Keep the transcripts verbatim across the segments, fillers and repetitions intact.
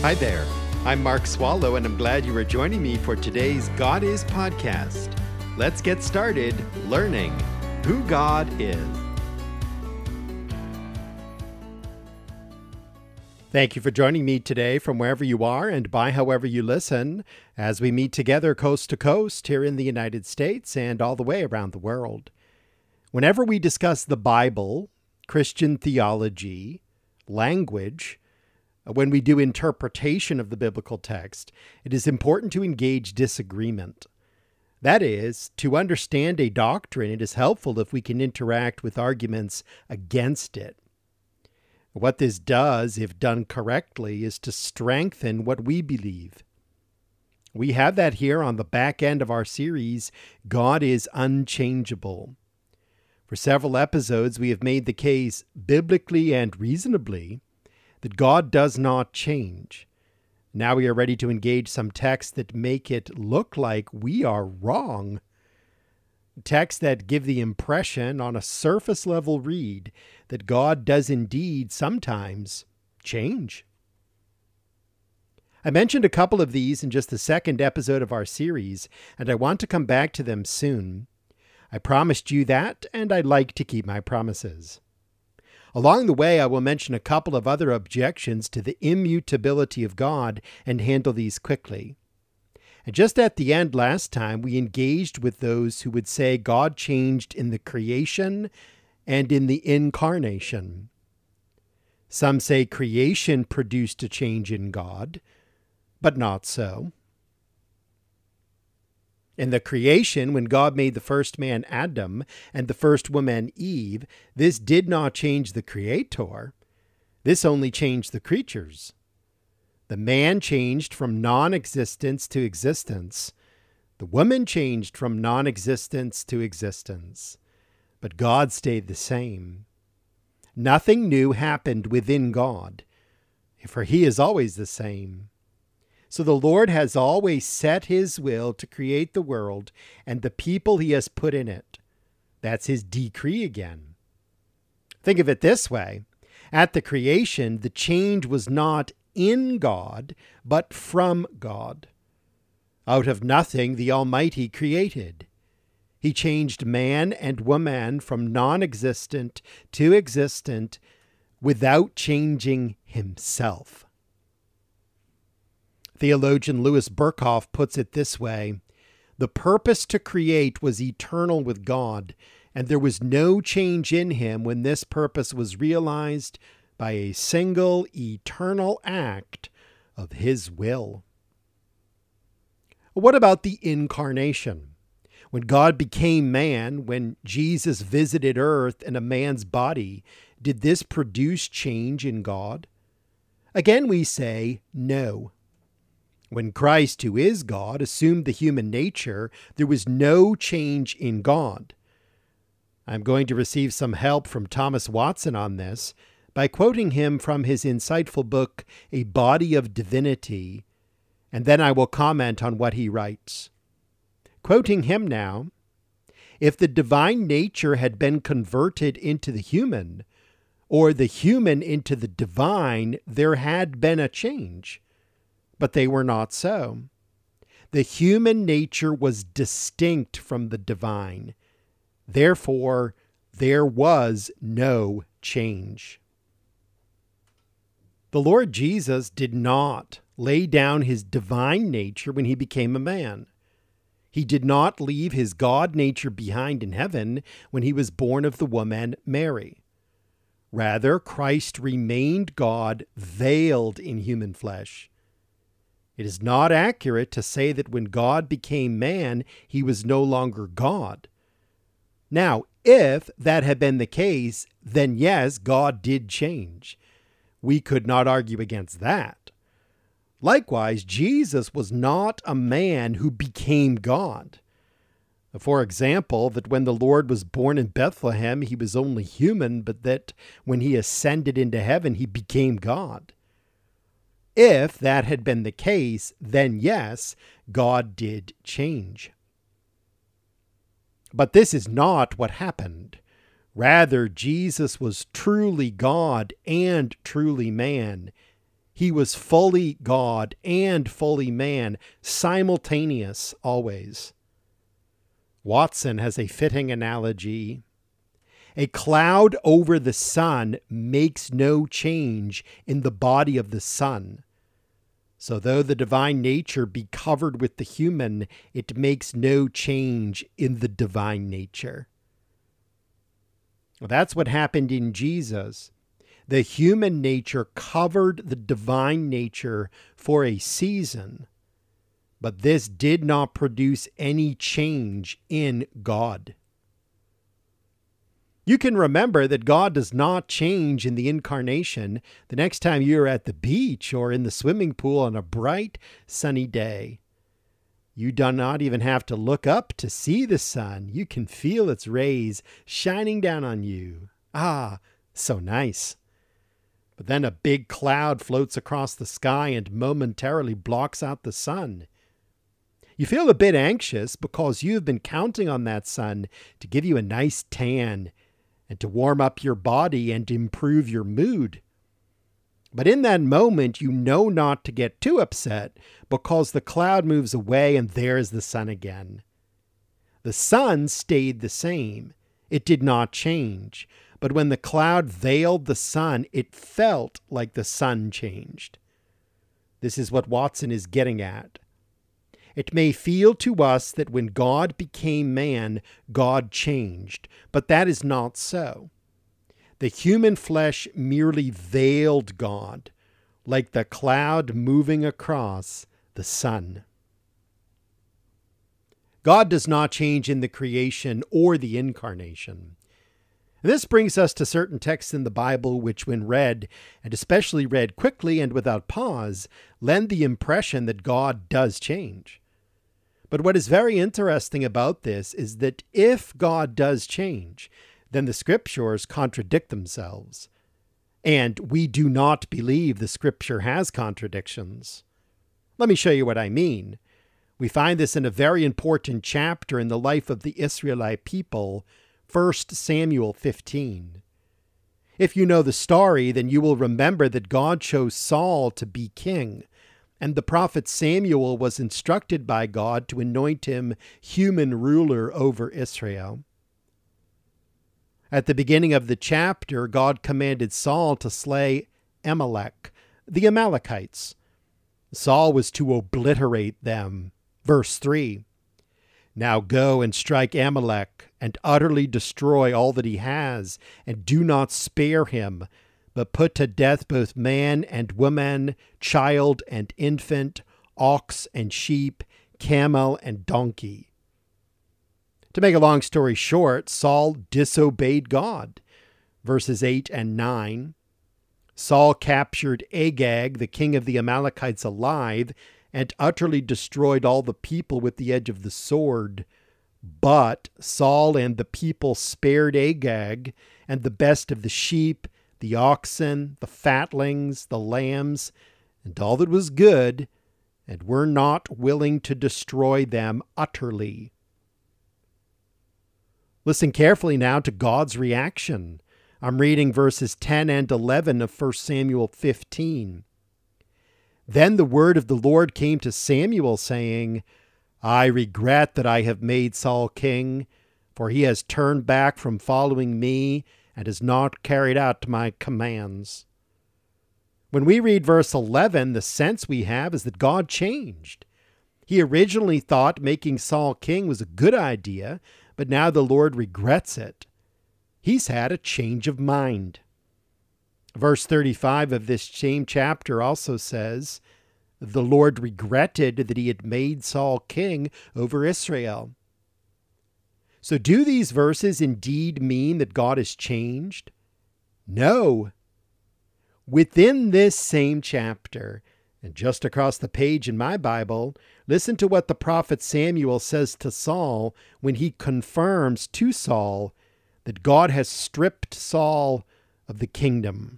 Hi there. I'm Mark Swallow, and I'm glad you are joining me for today's God Is podcast. Let's get started learning who God is. Thank you for joining me today from wherever you are and by however you listen as we meet together coast to coast here in the United States and all the way around the world. Whenever we discuss the Bible, Christian theology, language, when we do interpretation of the biblical text, it is important to engage disagreement. That is, to understand a doctrine, it is helpful if we can interact with arguments against it. What this does, if done correctly, is to strengthen what we believe. We have that here on the back end of our series, God is Unchangeable. For several episodes, we have made the case, biblically and reasonably, that God does not change. Now we are ready to engage some texts that make it look like we are wrong. Texts that give the impression on a surface level read that God does indeed sometimes change. I mentioned a couple of these in just the second episode of our series, and I want to come back to them soon. I promised you that, and I'd like to keep my promises. Along the way, I will mention a couple of other objections to the immutability of God and handle these quickly. And just at the end last time, we engaged with those who would say God changed in the creation and in the incarnation. Some say creation produced a change in God, but not so. In the creation, when God made the first man Adam and the first woman Eve, this did not change the Creator. This only changed the creatures. The man changed from non-existence to existence. The woman changed from non-existence to existence. But God stayed the same. Nothing new happened within God, for He is always the same. So the Lord has always set His will to create the world and the people He has put in it. That's His decree again. Think of it this way. At the creation, the change was not in God, but from God. Out of nothing, the Almighty created. He changed man and woman from non-existent to existent without changing Himself. Theologian Louis Berkhof puts it this way: the purpose to create was eternal with God, and there was no change in Him when this purpose was realized by a single eternal act of His will. What about the incarnation? When God became man, when Jesus visited earth in a man's body, did this produce change in God? Again, we say no. When Christ, who is God, assumed the human nature, there was no change in God. I'm going to receive some help from Thomas Watson on this by quoting him from his insightful book, A Body of Divinity, and then I will comment on what he writes. Quoting him now, if the divine nature had been converted into the human, or the human into the divine, there had been a change. But they were not so. The human nature was distinct from the divine. Therefore, there was no change. The Lord Jesus did not lay down His divine nature when He became a man. He did not leave His God nature behind in heaven when He was born of the woman Mary. Rather, Christ remained God veiled in human flesh. It is not accurate to say that when God became man, He was no longer God. Now, if that had been the case, then yes, God did change. We could not argue against that. Likewise, Jesus was not a man who became God. For example, that when the Lord was born in Bethlehem, He was only human, but that when He ascended into heaven, He became God. If that had been the case, then yes, God did change. But this is not what happened. Rather, Jesus was truly God and truly man. He was fully God and fully man, simultaneous always. Watson has a fitting analogy. A cloud over the sun makes no change in the body of the sun. So though the divine nature be covered with the human, it makes no change in the divine nature. Well, that's what happened in Jesus. The human nature covered the divine nature for a season, but this did not produce any change in God. You can remember that God does not change in the incarnation the next time you're at the beach or in the swimming pool on a bright, sunny day. You do not even have to look up to see the sun. You can feel its rays shining down on you. Ah, so nice. But then a big cloud floats across the sky and momentarily blocks out the sun. You feel a bit anxious because you've been counting on that sun to give you a nice tan and to warm up your body and improve your mood. But in that moment, you know not to get too upset because the cloud moves away and there's the sun again. The sun stayed the same. It did not change. But when the cloud veiled the sun, it felt like the sun changed. This is what Watson is getting at. It may feel to us that when God became man, God changed, but that is not so. The human flesh merely veiled God, like the cloud moving across the sun. God does not change in the creation or the incarnation. And this brings us to certain texts in the Bible which, when read, and especially read quickly and without pause, lend the impression that God does change. But what is very interesting about this is that if God does change, then the scriptures contradict themselves. And we do not believe the scripture has contradictions. Let me show you what I mean. We find this in a very important chapter in the life of the Israelite people, First Samuel fifteen. If you know the story, then you will remember that God chose Saul to be king, and the prophet Samuel was instructed by God to anoint him human ruler over Israel. At the beginning of the chapter, God commanded Saul to slay Amalek, the Amalekites. Saul was to obliterate them. Verse three, "Now go and strike Amalek, and utterly destroy all that he has, and do not spare him, but put to death both man and woman, child and infant, ox and sheep, camel and donkey." To make a long story short, Saul disobeyed God. Verses eight and nine. Saul captured Agag, the king of the Amalekites, alive, and utterly destroyed all the people with the edge of the sword. But Saul and the people spared Agag, and the best of the sheep, the oxen, the fatlings, the lambs, and all that was good, and were not willing to destroy them utterly. Listen carefully now to God's reaction. I'm reading verses ten and eleven of First Samuel fifteen. Then the word of the Lord came to Samuel, saying, "I regret that I have made Saul king, for he has turned back from following me and has not carried out my commands." When we read verse eleven, the sense we have is that God changed. He originally thought making Saul king was a good idea, but now the Lord regrets it. He's had a change of mind. Verse thirty-five of this same chapter also says, "The Lord regretted that he had made Saul king over Israel." So do these verses indeed mean that God has changed? No. Within this same chapter, and just across the page in my Bible, listen to what the prophet Samuel says to Saul when he confirms to Saul that God has stripped Saul of the kingdom.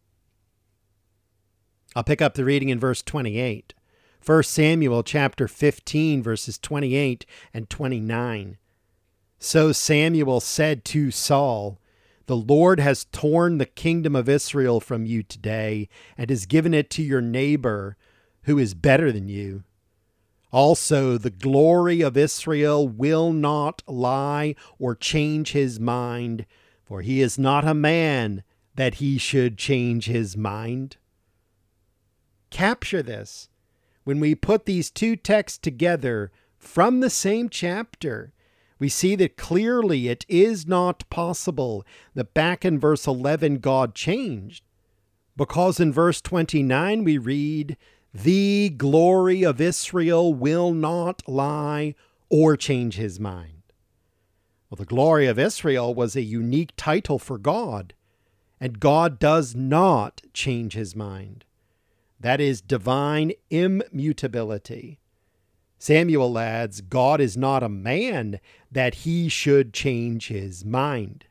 I'll pick up the reading in verse twenty-eight. First Samuel chapter fifteen, verses twenty-eight and twenty-nine. "So Samuel said to Saul, The Lord has torn the kingdom of Israel from you today and has given it to your neighbor who is better than you. Also, the glory of Israel will not lie or change his mind, for he is not a man that he should change his mind. Capture this. When we put these two texts together from the same chapter, we see that clearly it is not possible that back in verse eleven God changed, because in verse twenty-nine we read, "The glory of Israel will not lie or change his mind." Well, the glory of Israel was a unique title for God, and God does not change his mind. That is divine immutability. Samuel adds, God is not a man that he should change his mind.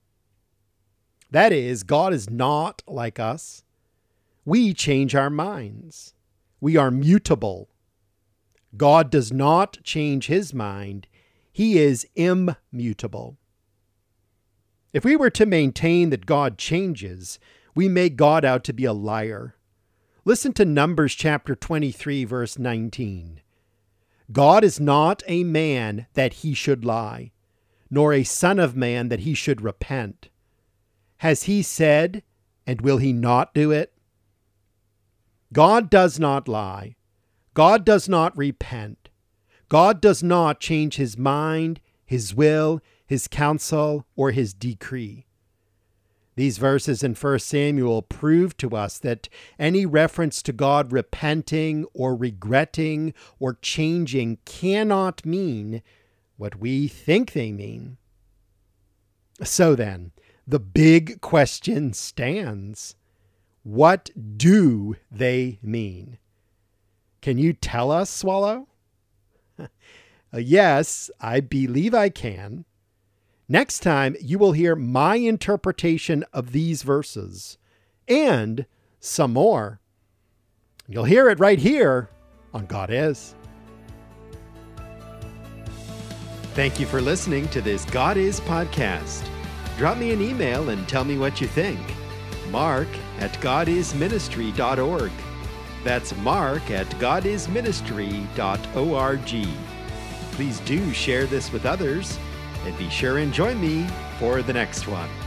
That is, God is not like us. We change our minds. We are mutable. God does not change his mind. He is immutable. If we were to maintain that God changes, we make God out to be a liar. Listen to Numbers chapter twenty-three, verse nineteen. God is not a man that he should lie, nor a son of man that he should repent. Has he said, and will he not do it? God does not lie. God does not repent. God does not change his mind, his will, his counsel, or his decree. These verses in First Samuel prove to us that any reference to God repenting or regretting or changing cannot mean what we think they mean. So then, the big question stands. What do they mean? Can you tell us, Swallow? Yes, I believe I can. Next time, you will hear my interpretation of these verses and some more. You'll hear it right here on God Is. Thank you for listening to this God Is podcast. Drop me an email and tell me what you think. Mark at god is ministry dot org. That's Mark at god is ministry dot org. Please do share this with others, and be sure and join me for the next one.